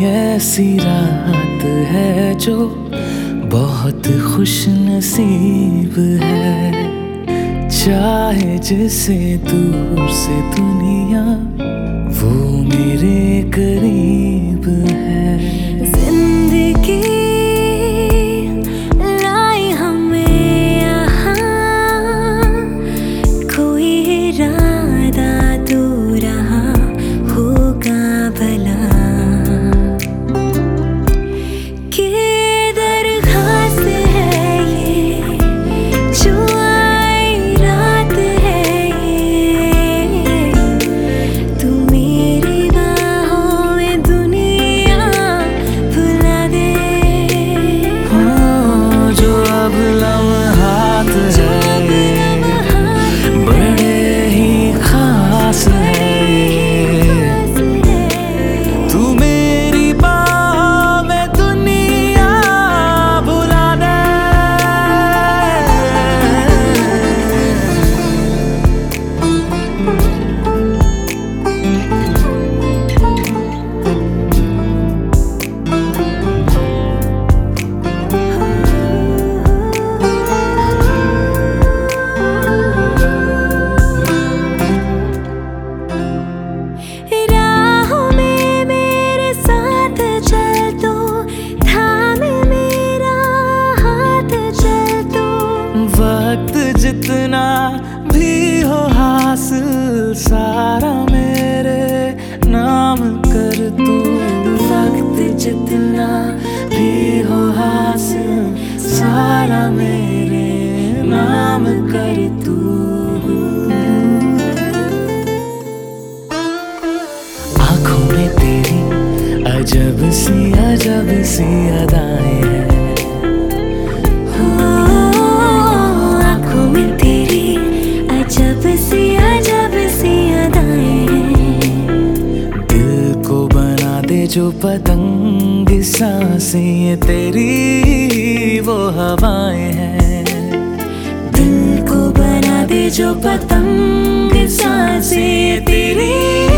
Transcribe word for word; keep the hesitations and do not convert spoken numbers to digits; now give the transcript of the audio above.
ऐसी रात है जो बहुत खुश नसीब है। चाहे जिसे दूर से दुनिया वो मेरे करीब है। जिंदगी लाई हमें यहाँ, कोई इरादा तो रहा होगा भला। कि दरख्वास्त है ये जो आई रात है ये, तू मेरी बाहों में दुनिया भुला दे। हाँ, जो अब लम्हात है बड़े ही खास है। तू मेरी बाहों में दुनिया भुला दे। राहों में मेरे साथ चल तो, थामे मेरा हाथ चल तो। वक्त जितना भी हो हासिल सारा मेरे नाम कर तू। वक्त जितना भी हो हासिल सारा मेरे नाम कर तू। आँखों में तेरी अजब सी अजब सी अदाएं हैं। आँखों में तेरी अजब सी अजब सी अदाएं हैं। दिल को बना दे जो पतंग, सांसें ये तेरी वो हवाएं हैं। दिल को बना दे जो पतंग, सांसें ये तेरी